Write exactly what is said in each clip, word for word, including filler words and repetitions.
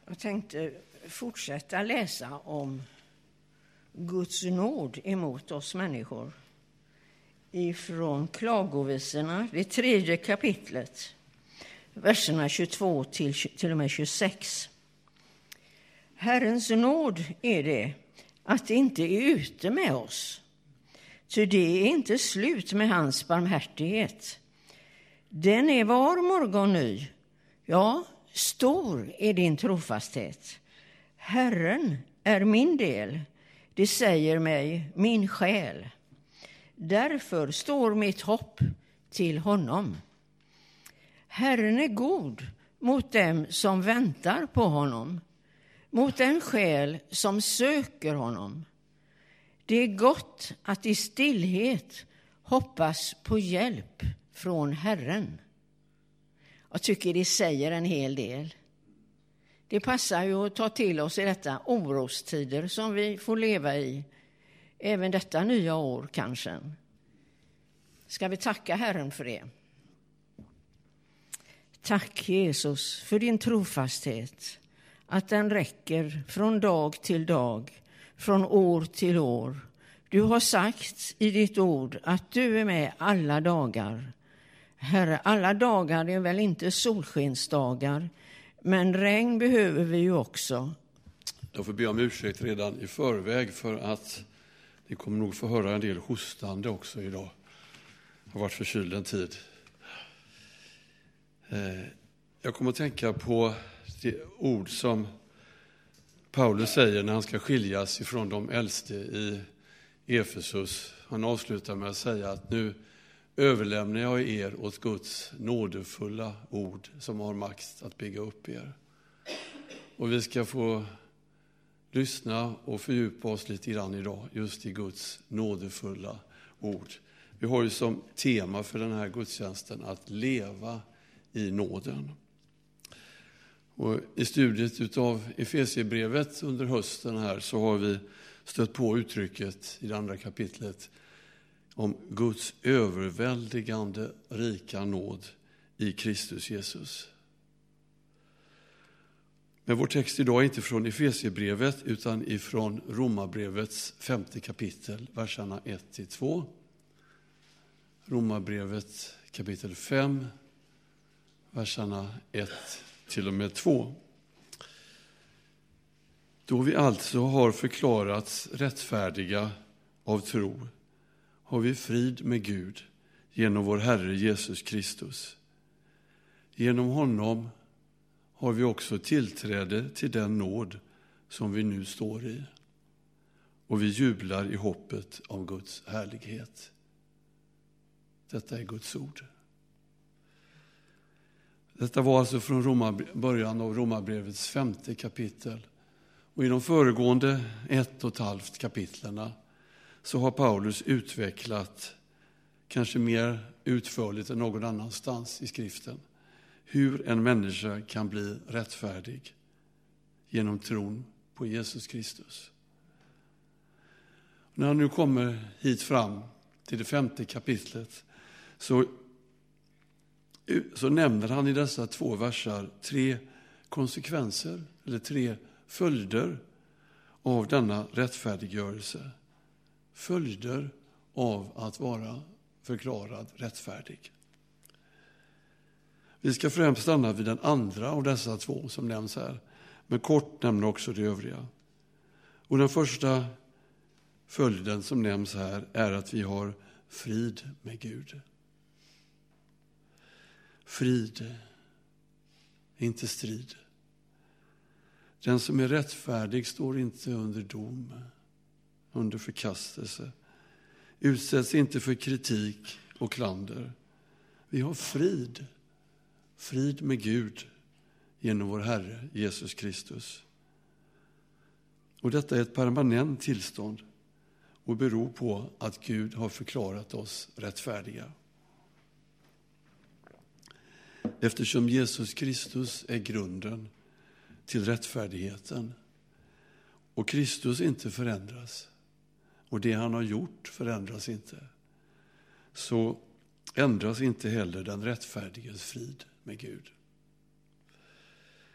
Jag tänkte fortsätta läsa om Guds nåd emot oss människor ifrån Klagovisorna, det tredje kapitlet, verserna tjugotvå till, till och med tjugosex. Herrens nåd är det att det inte är ute med oss, ty det är inte slut med hans barmhärtighet. Den är var morgon ny, ja, stor är din trofasthet. Herren är min del, det säger mig min själ. Därför står mitt hopp till honom. Herren är god mot dem som väntar på honom, mot den själ som söker honom. Det är gott att i stillhet hoppas på hjälp från Herren. Jag tycker det säger en hel del. Det passar ju att ta till oss i detta orostider som vi får leva i, även detta nya år kanske. Ska vi tacka Herren för det? Tack Jesus för din trofasthet, att den räcker från dag till dag, från år till år. Du har sagt i ditt ord att du är med alla dagar. Herre, alla dagar är väl inte solskensdagar, men regn behöver vi ju också. Jag får be om ursäkt redan i förväg för att ni kommer nog få höra en del hostande också idag. Jag har varit förkyld en tid. Jag kommer att tänka på det ord som Paulus säger när han ska skiljas ifrån de äldste i Efesus. Han avslutar med att säga att nu överlämnar jag er åt Guds nådefulla ord som har makt att bygga upp er. Och vi ska få lyssna och fördjupa oss lite grann idag just i Guds nådefulla ord. Vi har ju som tema för den här gudstjänsten att leva i nåden. Och i studiet av Efesierbrevet under hösten här så har vi stött på uttrycket i det andra kapitlet om Guds överväldigande rika nåd i Kristus Jesus. Men vår text idag är inte från Efesierbrevet utan ifrån Romarbrevets femte kapitel, verserna ett till två. Romarbrevet kapitel fem, verserna ett till och med två. Då vi alltså har förklarats rättfärdiga av tro har vi frid med Gud genom vår Herre Jesus Kristus. Genom honom har vi också tillträde till den nåd som vi nu står i. Och vi jublar i hoppet om Guds härlighet. Detta är Guds ord. Detta var alltså från Roma, början av Romarbrevets femte kapitel. Och i de föregående ett och ett halvt kapitlerna så har Paulus utvecklat, kanske mer utförligt än någon annanstans i skriften, hur en människa kan bli rättfärdig genom tron på Jesus Kristus. När han nu kommer hit fram till det femte kapitlet så, så nämner han i dessa två versar tre konsekvenser eller tre följder av denna rättfärdiggörelse. Följder av att vara förklarad rättfärdig. Vi ska främst stanna vid den andra av dessa två som nämns här, men kort nämna också de övriga. Och den första följden som nämns här är att vi har frid med Gud. Frid, inte strid. Den som är rättfärdig står inte under dom, under förkastelse. Utsätts inte för kritik och klander. Vi har frid. Frid med Gud genom vår Herre Jesus Kristus. Och detta är ett permanent tillstånd och beror på att Gud har förklarat oss rättfärdiga. Eftersom Jesus Kristus är grunden till rättfärdigheten och Kristus inte förändras och det han har gjort förändras inte, så ändras inte heller den rättfärdiges frid med Gud.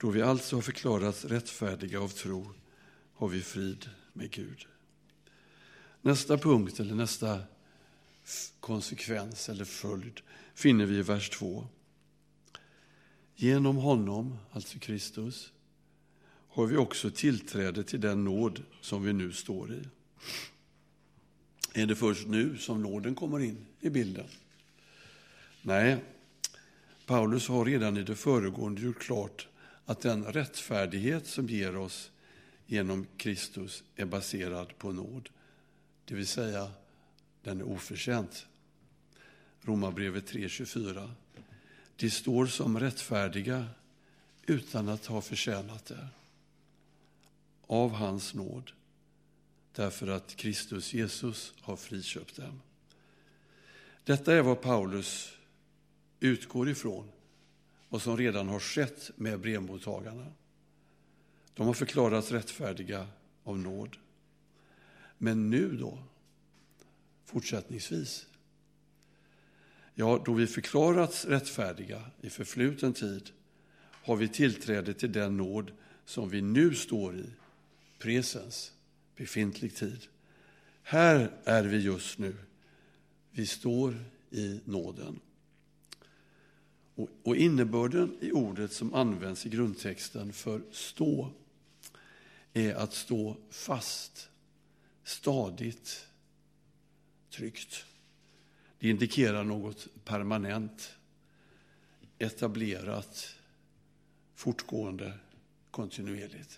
Då vi alltså har förklarats rättfärdiga av tro har vi frid med Gud. Nästa punkt eller nästa konsekvens eller följd finner vi i vers två. Genom honom, alltså Kristus, har vi också tillträde till den nåd som vi nu står i. Är det först nu som nåden kommer in i bilden? Nej, Paulus har redan i det föregående gjort klart att den rättfärdighet som ger oss genom Kristus är baserad på nåd. Det vill säga, den är oförtjänt. Romarbrevet tre tjugofyra. De står som rättfärdiga utan att ha förtjänat det. Av hans nåd. Därför att Kristus Jesus har friköpt dem. Detta är vad Paulus utgår ifrån och som redan har skett med brevmottagarna. De har förklarats rättfärdiga av nåd. Men nu då, fortsättningsvis, ja, då vi förklarats rättfärdiga i förfluten tid har vi tillträde till den nåd som vi nu står i, presens, befintlig tid. Här är vi just nu. Vi står i nåden. Och, och innebörden i ordet som används i grundtexten för stå är att stå fast, stadigt, tryggt. Det indikerar något permanent, etablerat, fortgående, kontinuerligt.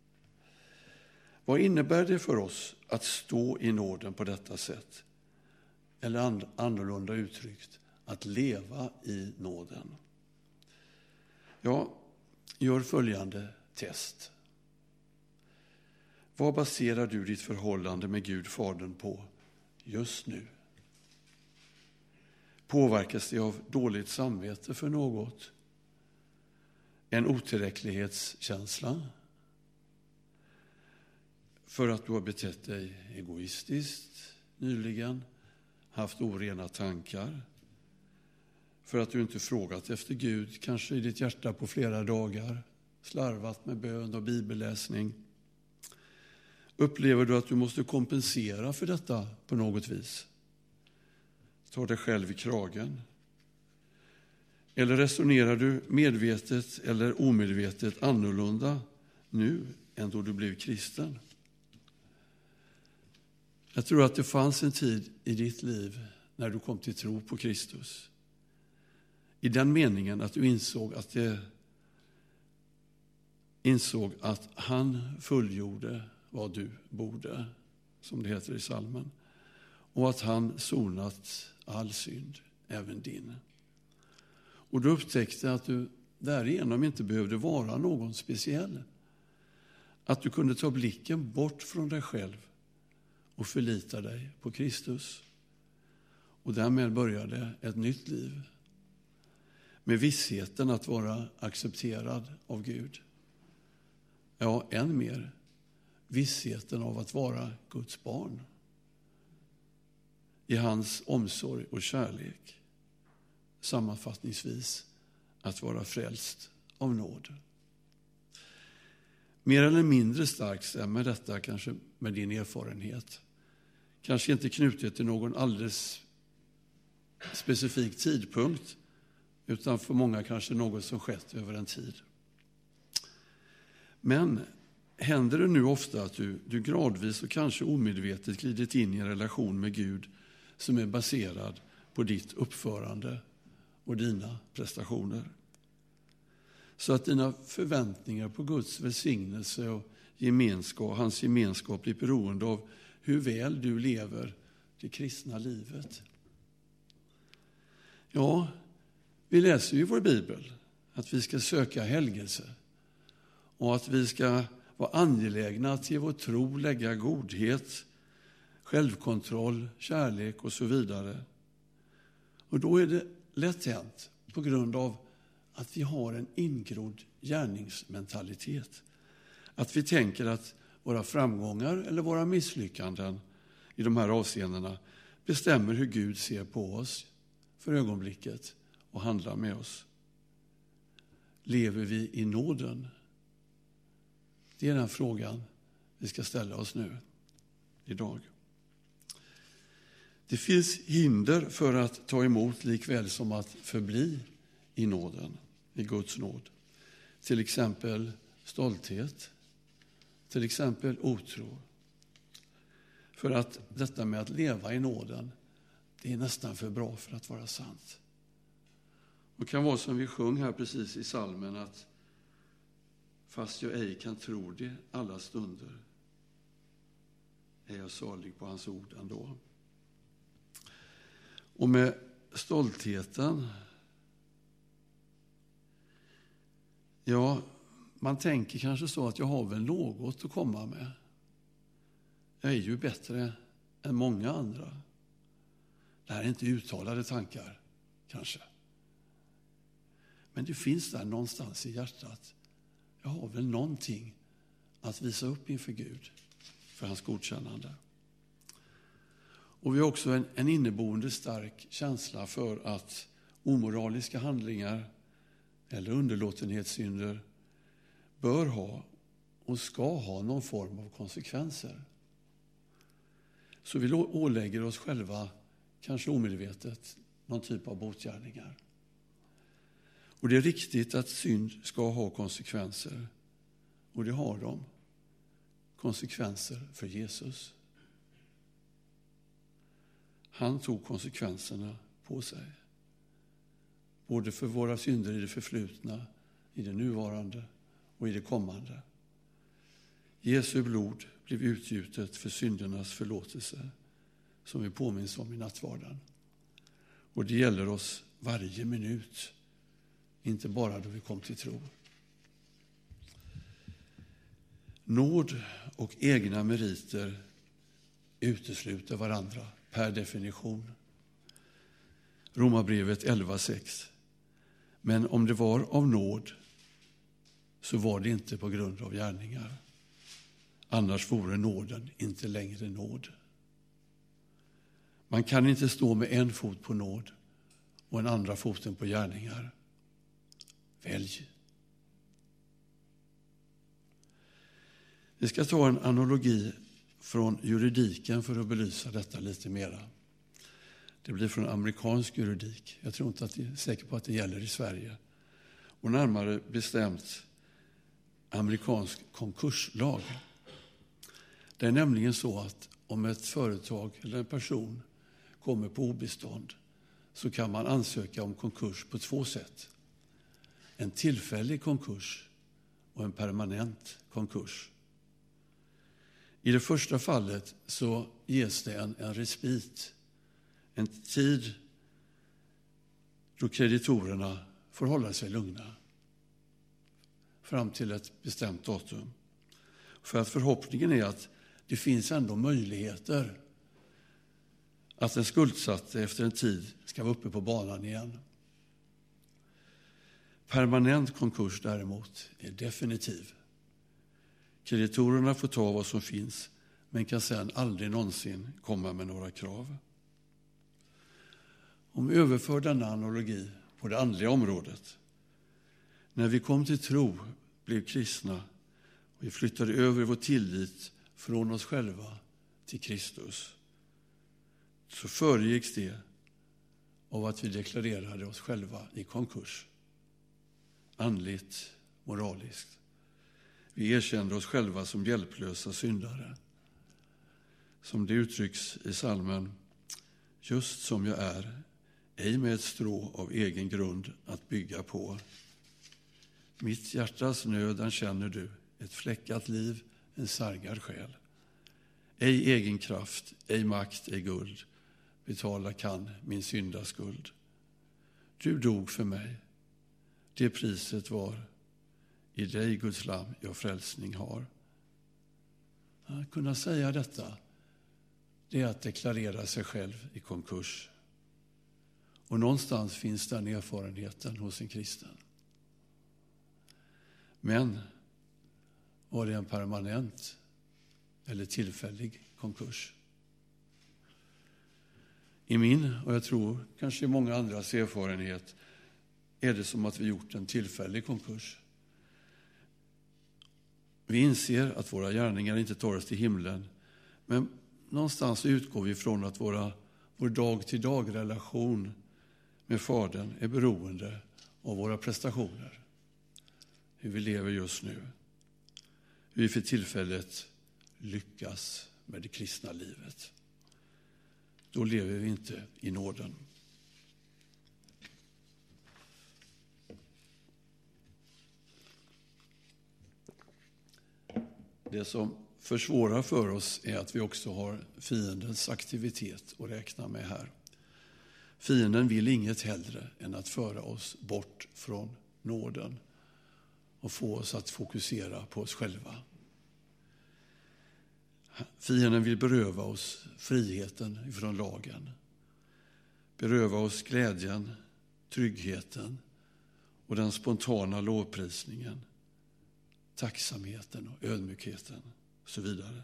Vad innebär det för oss att stå i nåden på detta sätt? Eller annorlunda uttryckt, att leva i nåden. Ja, gör följande test. Vad baserar du ditt förhållande med Gud, Fadern, på just nu? Påverkas det av dåligt samvete för något? En otillräcklighetskänsla? För att du har betett dig egoistiskt nyligen, haft orena tankar? För att du inte frågat efter Gud, kanske i ditt hjärta på flera dagar, slarvat med bön och bibelläsning? Upplever du att du måste kompensera för detta på något vis? Ta dig själv i kragen. Eller resonerar du medvetet eller omedvetet annorlunda nu än då du blev kristen? Jag tror att det fanns en tid i ditt liv när du kom till tro på Kristus. I den meningen att du insåg att det insåg att han fullgjorde vad du borde, som det heter i salmen, och att han sonat all synd, även din. Och du upptäckte att du därigenom inte behövde vara någon speciell. Att du kunde ta blicken bort från dig själv och förlita dig på Kristus. Och därmed började ett nytt liv. Med vissheten att vara accepterad av Gud. Ja, än mer. Vissheten av att vara Guds barn. I hans omsorg och kärlek. Sammanfattningsvis att vara frälst av nåd. Mer eller mindre starkt stämmer detta kanske med din erfarenhet. Kanske inte knutet till någon alldeles specifik tidpunkt, utan för många kanske något som skett över en tid. Men händer det nu ofta att du, du gradvis och kanske omedvetet glidit in i en relation med Gud som är baserad på ditt uppförande och dina prestationer? Så att dina förväntningar på Guds välsignelse och gemenskap, hans gemenskap blir beroende av hur väl du lever det kristna livet. Ja, vi läser ju i vår bibel att vi ska söka helgelse och att vi ska vara angelägna att ge vår tro lägga godhet, självkontroll, kärlek och så vidare. Och då är det lätt hänt på grund av att vi har en ingrodd gärningsmentalitet. Att vi tänker att våra framgångar eller våra misslyckanden i de här avseendena bestämmer hur Gud ser på oss för ögonblicket och handlar med oss. lever vi i nåden? Det är den frågan vi ska ställa oss nu, idag. Det finns hinder för att ta emot likväl som att förbli i nåden, i Guds nåd. Till exempel stolthet, till exempel otro. För att detta med att leva i nåden, det är nästan för bra för att vara sant. Det kan vara som vi sjöng här precis i salmen, att fast jag ej kan tro det alla stunder, är jag salig på hans ord ändå. Och med stoltheten, ja, man tänker kanske så att jag har väl något att komma med. Jag är ju bättre än många andra. Det här är inte uttalade tankar, kanske. Men det finns där någonstans i hjärtat. Jag har väl någonting att visa upp inför Gud för hans godkännande. Och vi har också en, en inneboende stark känsla för att omoraliska handlingar eller underlåtenhetssynder bör ha och ska ha någon form av konsekvenser. Så vi ålägger oss själva, kanske omedvetet, någon typ av botgärningar. Och det är riktigt att synd ska ha konsekvenser. Och det har de. Konsekvenser för Jesus. Han tog konsekvenserna på sig. Både för våra synder i det förflutna, i det nuvarande och i det kommande. Jesu blod blev utgjutet för syndernas förlåtelse, som vi påminns om i nattvarden. Och det gäller oss varje minut, inte bara då vi kom till tro. Nåd och egna meriter utesluter varandra per definition. Romarbrevet elva sex. Men om det var av nåd, så var det inte på grund av gärningar. Annars vore nåden inte längre nåd. Man kan inte stå med en fot på nåd och en andra foten på gärningar. Välj. Vi ska ta en analogi från juridiken för att belysa detta lite mera. Det blir från amerikansk juridik. Jag tror inte att jag är säker på att det gäller i Sverige. Och närmare bestämt amerikansk konkurslag. Det är nämligen så att om ett företag eller en person kommer på obestånd, så kan man ansöka om konkurs på två sätt. En tillfällig konkurs och en permanent konkurs. I det första fallet så ges det en, en respit, en tid då kreditorerna får hålla sig lugna fram till ett bestämt datum. För att förhoppningen är att det finns ändå möjligheter att den skuldsatte efter en tid ska vara uppe på banan igen. Permanent konkurs däremot är definitiv. Kreditorerna får ta vad som finns, men kan sedan aldrig någonsin komma med några krav. Om vi överför denna analogi på det andliga området. När vi kom till tro, blev kristna, och vi flyttade över vår tillit från oss själva till Kristus, så föregicks det av att vi deklarerade oss själva i konkurs. Andligt, moraliskt. Vi erkände oss själva som hjälplösa syndare. Som det uttrycks i salmen, just som jag är, ej med ett strå av egen grund att bygga på. Mitt hjärtas nöden känner du, ett fläckat liv, en sargad själ. Ej egen kraft, ej makt, ej guld, betala kan min syndaskuld. Du dog för mig, det priset var, i dig Guds lamm jag frälsning har. Att kunna säga detta, det är att deklarera sig själv i konkurs. Och någonstans finns den erfarenheten hos en kristen. Men var det en permanent eller tillfällig konkurs? I min, och jag tror kanske i många andras erfarenhet, är det som att vi gjort en tillfällig konkurs. Vi inser att våra gärningar inte tar oss till himlen, men någonstans utgår vi från att våra, vår dag-till-dag-relation med Fadern är beroende av våra prestationer. Hur vi lever just nu. Hur vi för tillfället lyckas med det kristna livet. Då lever vi inte i nåden. Det som försvårar för oss är att vi också har fiendens aktivitet att räkna med här. Fienden vill inget hellre än att föra oss bort från nåden och få oss att fokusera på oss själva. Fienden vill beröva oss friheten från lagen. Beröva oss glädjen, tryggheten och den spontana lovprisningen, tacksamheten och ödmjukheten och så vidare.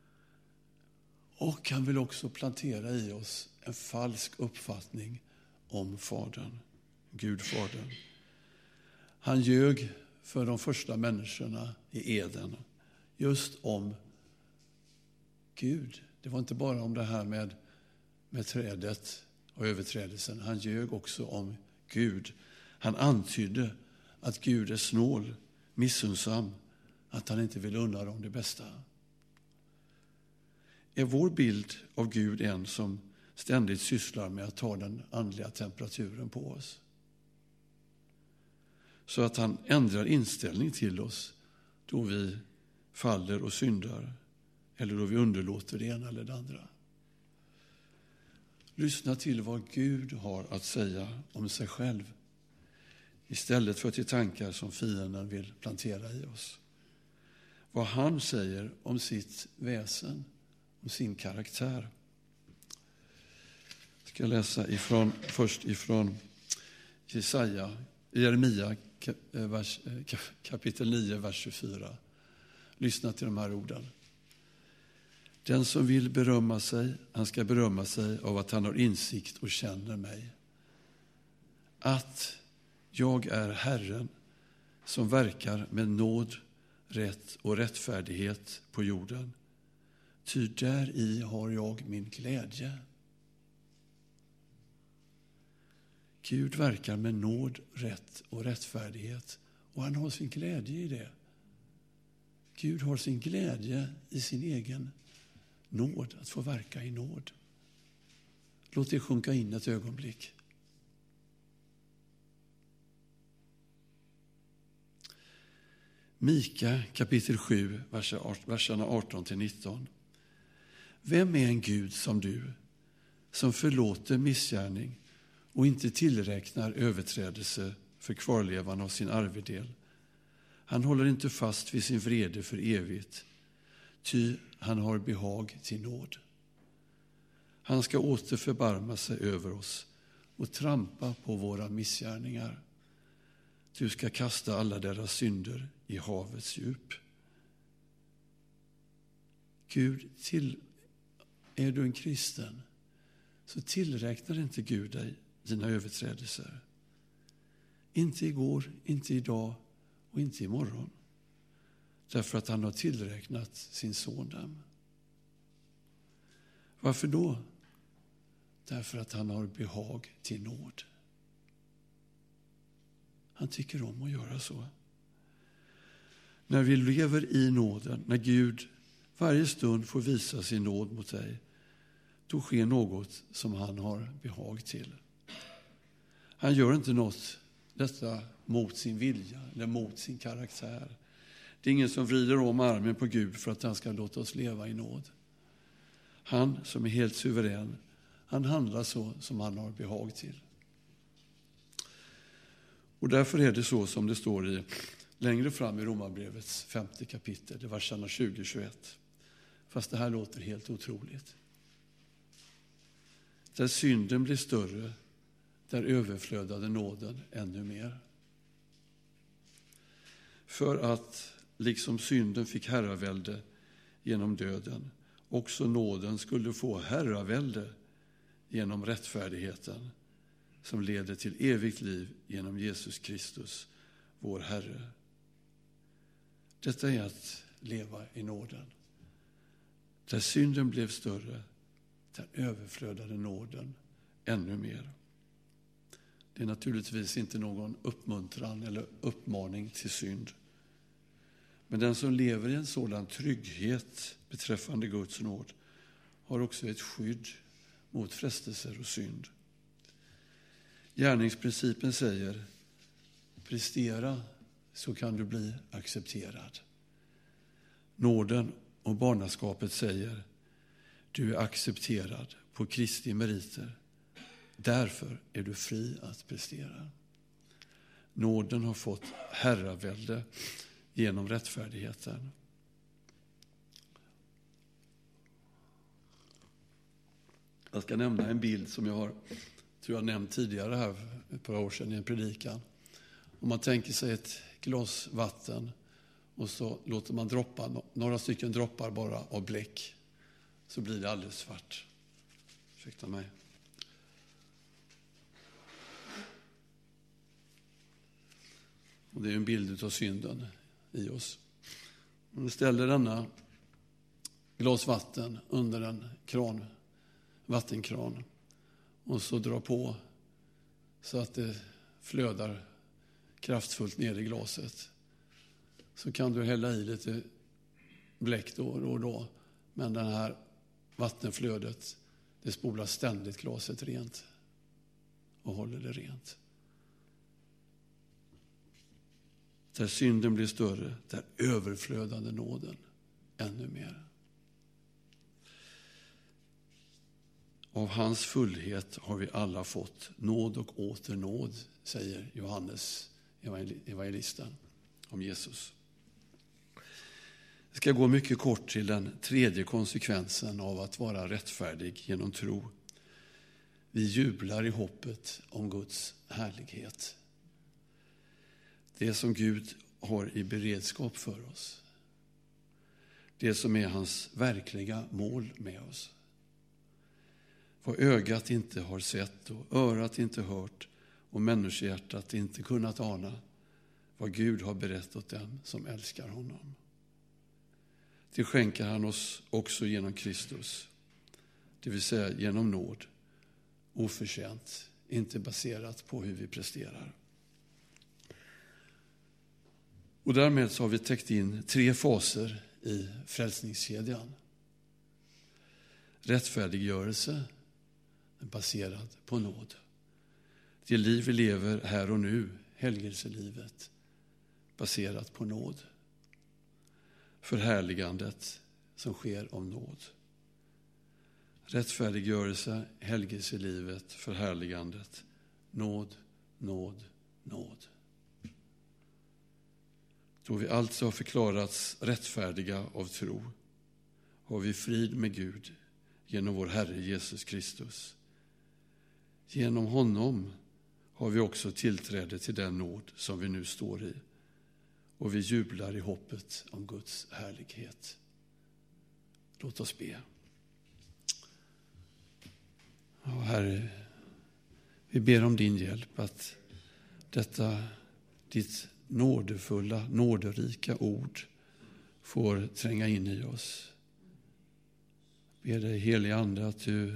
Och han vill också plantera i oss en falsk uppfattning om Fadern, Gudfadern. Han ljög för de första människorna i Eden just om Gud. Det var inte bara om det här med, med trädet och överträdelsen. Han ljög också om Gud. Han antydde att Gud är snål, missunnsam, att han inte vill unna dem det bästa. Är vår bild av Gud en som ständigt sysslar med att ta den andliga temperaturen på oss? Så att han ändrar inställning till oss då vi faller och syndar eller då vi underlåter det ena eller det andra. Lyssna till vad Gud har att säga om sig själv istället för till tankar som fienden vill plantera i oss. Vad han säger om sitt väsen, om sin karaktär. Jag ska läsa ifrån, först ifrån Jesaja, Jeremia kapitel nio, vers tjugofyra. Lyssna till de här orden. Den som vill berömma sig, han ska berömma sig av att han har insikt och känner mig. Att jag är Herren som verkar med nåd, rätt och rättfärdighet på jorden. Ty där i har jag min glädje. Gud verkar med nåd, rätt och rättfärdighet. Och han har sin glädje i det. Gud har sin glädje i sin egen nåd, att få verka i nåd. Låt det sjunka in ett ögonblick. Mika kapitel sju, verserna arton till nitton. Vem är en Gud som du, som förlåter missgärning och inte tillräknar överträdelse för kvarlevan av sin arvedel? Han håller inte fast vid sin vrede för evigt, ty han har behag till nåd. Han ska åter förbarma sig över oss och trampa på våra missgärningar. Du ska kasta alla deras synder i havets djup. Gud, till, är du en kristen så tillräknar inte Gud dig dina överträdelser. Inte igår, inte idag och inte imorgon. Därför att han har tillräknat sin son dem. Varför då? Därför att han har behag till nåd. Han tycker om att göra så. När vi lever i nåden, när Gud varje stund får visa sin nåd mot dig, då sker något som han har behag till. Han gör inte något detta mot sin vilja eller mot sin karaktär. Det är ingen som vrider om armen på Gud för att han ska låta oss leva i nåd. Han som är helt suverän, han handlar så som han har behag till. Och därför är det så som det står i längre fram i Romarbrevets femte kapitel, det verserna tjugo till tjugoett. Fast det här låter helt otroligt. Där synden blir större, där överflödade nåden ännu mer. För att, liksom synden fick herravälde genom döden, också nåden skulle få herravälde genom rättfärdigheten, som leder till evigt liv genom Jesus Kristus, vår Herre. Detta är att leva i nåden. Där synden blev större, där överflödade nåden ännu mer. Det är naturligtvis inte någon uppmuntran eller uppmaning till synd. Men den som lever i en sådan trygghet beträffande Guds nåd har också ett skydd mot frestelser och synd. Gärningsprincipen säger: prestera så kan du bli accepterad. Nåden och barnaskapet säger: du är accepterad på Kristi meriter. Därför är du fri att prestera. Nåden har fått herravälde genom rättfärdigheten. Jag ska nämna en bild som jag har, tror jag nämnt tidigare här ett par år sedan i en predikan. Om man tänker sig ett glas vatten och så låter man droppa, några stycken droppar bara av bläck, så blir det alldeles svart. Ursäkta mig. Och det är en bild av synden i oss. Om vi ställer denna glas vatten under en kran, vattenkran, och så drar på så att det flödar kraftfullt ner i glaset, så kan du hälla i lite bläck då och då, men det här vattenflödet, det spolar ständigt glaset rent och håller det rent. Där synden blir större, där överflödande nåden ännu mer. Av hans fullhet har vi alla fått nåd och åter nåd, säger Johannes evangelisten om Jesus. Jag ska gå mycket kort till den tredje konsekvensen av att vara rättfärdig genom tro. Vi jublar i hoppet om Guds härlighet. Det som Gud har i beredskap för oss. Det som är hans verkliga mål med oss. Vad ögat inte har sett och örat inte hört och människohjärtat inte kunnat ana, vad Gud har berättat åt dem som älskar honom. Det skänker han oss också genom Kristus, det vill säga genom nåd, oförtjänt, inte baserat på hur vi presterar. Och därmed så har vi täckt in tre faser i frälsningskedjan. Rättfärdiggörelse, baserad på nåd. Det liv vi lever här och nu, helgelselivet, baserat på nåd. Förhärligandet som sker om nåd. Rättfärdiggörelse, helgelselivet, förhärligandet, nåd, nåd, nåd. Då vi alltså har förklarats rättfärdiga av tro, har vi frid med Gud genom vår Herre Jesus Kristus. Genom honom har vi också tillträde till den nåd som vi nu står i, och vi jublar i hoppet om Guds härlighet. Låt oss be. Ja, Herre, vi ber om din hjälp att detta ditt nådefulla, nåderika ord får tränga in i oss. Ber dig, helige Ande, att du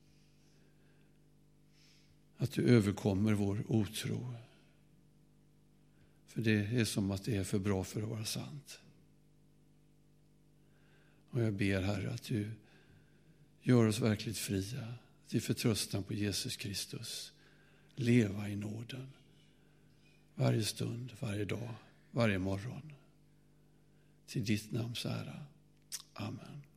att du överkommer vår otro. För det är som att det är för bra för att vara sant. Och jag ber, Herre, att du gör oss verkligt fria till förtröstan på Jesus Kristus. Leva i nåden. Varje stund, varje dag, varje morgon. Till ditt namns ära. Amen.